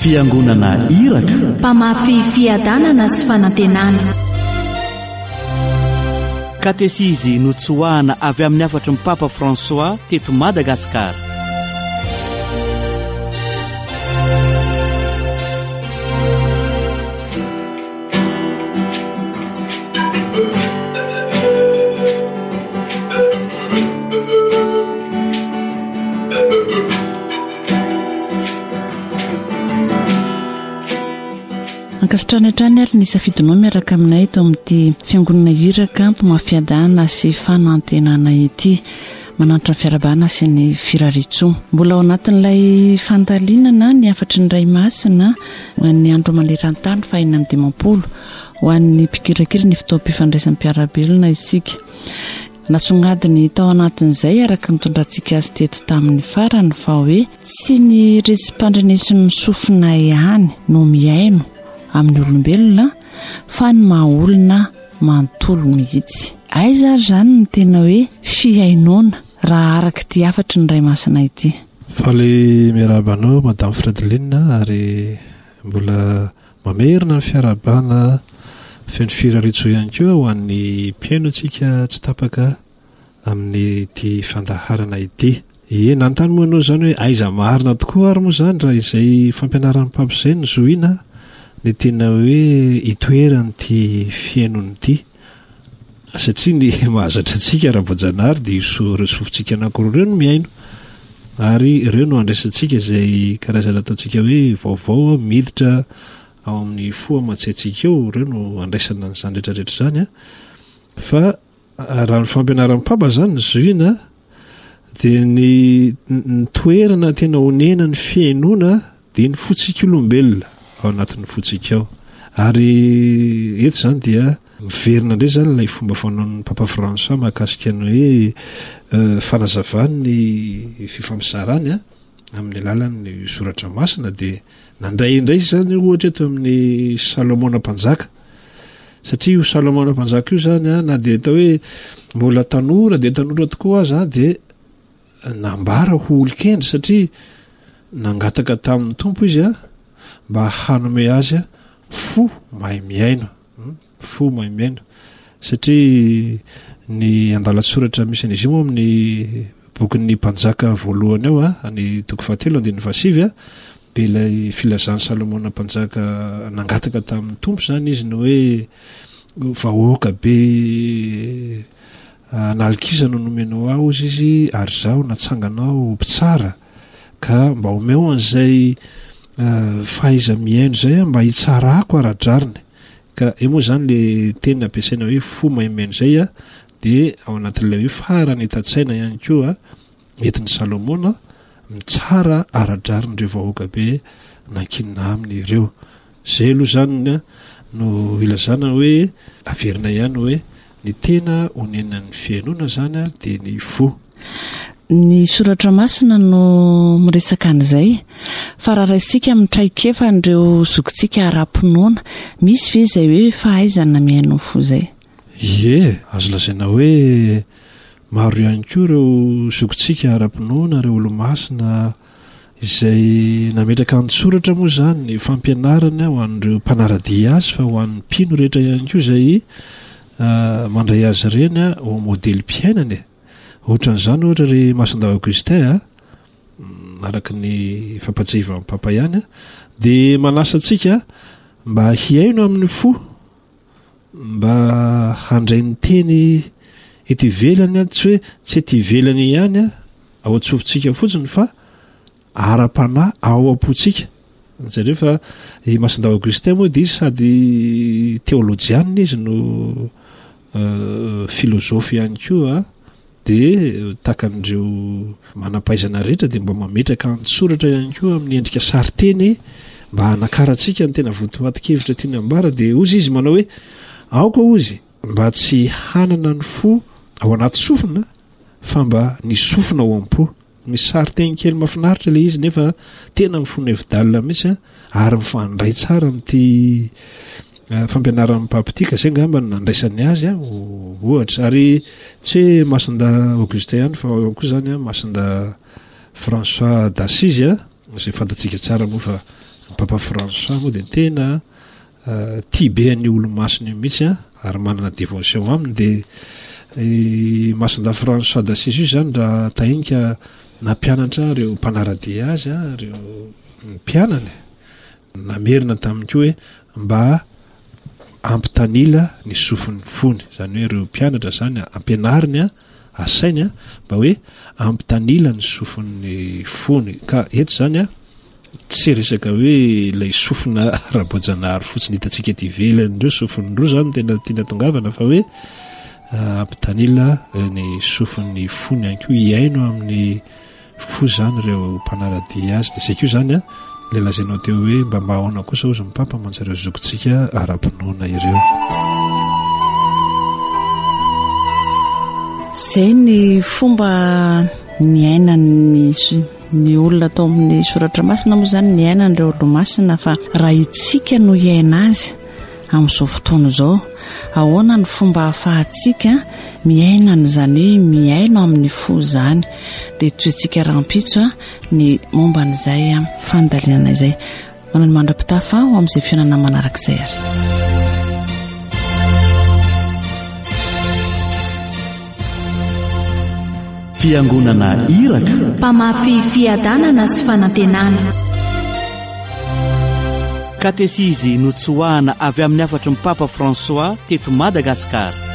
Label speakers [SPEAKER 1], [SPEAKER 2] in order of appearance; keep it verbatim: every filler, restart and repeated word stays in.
[SPEAKER 1] fiangonana iraka,
[SPEAKER 2] mpamafy fiadanana sy fanantenana.
[SPEAKER 1] katesizy notsoahana avy amin'ny afatry ny Papa François teto Madagasikara.
[SPEAKER 3] Ankasitrany hatrany ary nisafidinao miaraka aminay eto amin'ity fiangonana iraka mpamafiadana sy fanantenana ity, manantra ny fiarabana sy ny firaritso. Mbola ao anatin'ilay fandalinana ny afatry ny ray masina ho an'ny andro maneran-tany fahaenina amby dimampolo ho an'ny mpikirakira ny fitaom-pifandraisan'ny mpiarabelona isika. Nasongadiny tao anatin'izay araka nitondrantsika azy teto tamin'ny farany fa hoe tsy ny retsim-pandrenesin'ny sofina ihany no miaino amin'ny olombelona fa ny mahaolona manontolo mihitsy. Aiza ary zany ny tena hoe fiainona raha araka ity afatry ny ray masina ity.
[SPEAKER 4] Faly miarabanao Madame Fredeline ary mbola mamerina ny fiarabana feno firaritso ihany koa ho an'ny mpiaino antsika tsy tapaka amin'ny ity fandaharana ity. Ie nanontany moa ianao zany hoe aiza marina tokoa ary moa zany raha izay fampianaran'ny papo izay ny zoina ny tena hoe itoerany ty fiainony ity, satria ny mahazatra antsika ara-boajanahary dia ireo sofintsika anankiroa ireo no miaino ary ireo no andraisantsika izay karazana ataontsika hoe vaovao miditra ao amin'ny fo aman-tsaintsika eo, ireo no andraisana n'izany rehetrarehetra zany a. Fa raha ny fampianaran'ny papa zany ny zoina dia ny ny toerana tena honena ny fiainona dia ny fotsika olombelona ao anatin'ny fotsika ao. Ary eto zany dia miverina indray zany ilay fomba fanaon'ny Papa François mahakasika ny hoe uh, fanazavany ny fifampisarany a amin'ny alalan'ny soratra masina, dia nandray indray zany ohatra eto amin'ny Salomona mpanjaka, satria io Salomona mpanjaka io zany a na dia atao hoe mbola tanora dia tanora tokoa aza dia nambara ho olon-kendry, satria nangataka tamin'ny tompo izy a mba hanome azy a fo mahay miaino, fo mahay miaino, satria ny andalatsoratra misy an'izy io moa amin'ny bokin'ny mpanjaka voalohany ao a ny toko fahatelo andininy fasivy a, dia ilay filazan'ny Salomona mpanjaka nangataka tamin'ny tompo zany izy ny hoe vahoaka be analikizana nomenao ao izy izy ary zaho natsanganao mpitsara ka mba omeo an'izay Uh, fahaiza miaino zay mba hitsarako ara-drariny. Ka io moa zany le tena ampiasaina hoe fo mahay miaino zay a, dia ao anatin'ilay hoe farany hitan-tsaina ihany koa entin'ny Salomona mitsara ara-drariny ireo vahoaka be nankinina aminy ireo. Zay aloha zany no ilazana hoe averina ihany hoe ny tena honenan'ny fiainona zany a dia ny fo.
[SPEAKER 3] Ny soratra masina no miresaka an'izay fa raha isika mitraikefa an'ireo zokintsika ara-pinoana, misy ve izay hoe fahaizana miaino fo zay?
[SPEAKER 4] Ie, azo lazaina hoe maro ihany koa ireo zokintsika ara-pinoana, ireo olo-masina izay nametraka ny soratra moa zany ny fampianarana ho an'ireo mpanaradia azy fa ho an'ny mpino rehetra ihany koa izay uh, mandray azy ireny ho modely mpiainany. Ohatra n'izany ohatra ry Masindao Augustin a araka ny fampatsivan'ny papa ihany a, dia manasa antsika mba hiaino amin'ny fo, mba handray ny teny ety ivelany a, tsy hoe tsy ety ivelany ihany a ao antsofintsika fotsiny fa ara-panahy ao am-potsika. Zareo fa i Masindao Augustin moa dia sady teolojianina izy no uh, filozofy ihany koa a, dia takan'ireo manampaizana rehetra dia mba mametraka antsoratra ihany koa amin'ny endrika sariteny mba hanakaratsika ny tena votoatin-kevitra tiany ambara. Dia ozy izy manao hoe aoka ozy mba tsy hanana ny fo ao anaty sofina fa mba ny sofina ao am-po. Misy sariteny kely mahafinaritra ilay izy nefa tena mifona evidalina mihitsy ary mifandray tsara amin'ity Uh, fampianaran'ny papitika zay ngamba nandraisany azy a ohatra. Ary tsy hoe Masinda Augustin ihany fa ao koa zany a Masinda François d'Assise a, izay fantatsika tsara moa fa ny papa François moa dia tena tia be ny olo-masony io mihitsy a ary manana dévotion aminy dia masinda François d'Assise io zany raha tahinika nampianatra reo mpanaradia azy a reo mpianany namerina tamin'n'ko hoe mba ampitanila ny sofin'ny fony zany hoe reo mpianatra zany ampianariny a asainy a mba hoe ampitanila ny sofin'ny fony ka eto zany a tsy resaka hoe ilay sofina rabojanahary fotsiny hitantsika ty ivelanyndreo sofin'ndreo zany tena tiana tongavana fa hoe ampitanila ny sofin'ny fony any ko iaino amin'ny fo zany reo mpanaradia azy dia zay ko zany a le lazainao teo hoe mba mba ahoana kosa ozy mipapa manjareo zokontsika ara-pinoana ireo.
[SPEAKER 3] Zay ny fomba ny ainany ny olona atao amin'ny soratra masina moa zany ny ainan'ireo olo-masina fa raha itsika no iaina azy amin'izao fotoana izao ahoana ny fomba ahafahantsika miainana zany hoe miaino amin'ny fo zany dia toetsika rahampitso a ny momba n'izay a fandalinana izay manao ny mandra-pitafa ho amin'izay fiainana manarak'izay ary
[SPEAKER 1] fiangonana iraka
[SPEAKER 2] mpamafy fiadanana sy fanantenana
[SPEAKER 1] katesizy notsoahana avy amin'ny afatry ny papa François teto Madagasikara.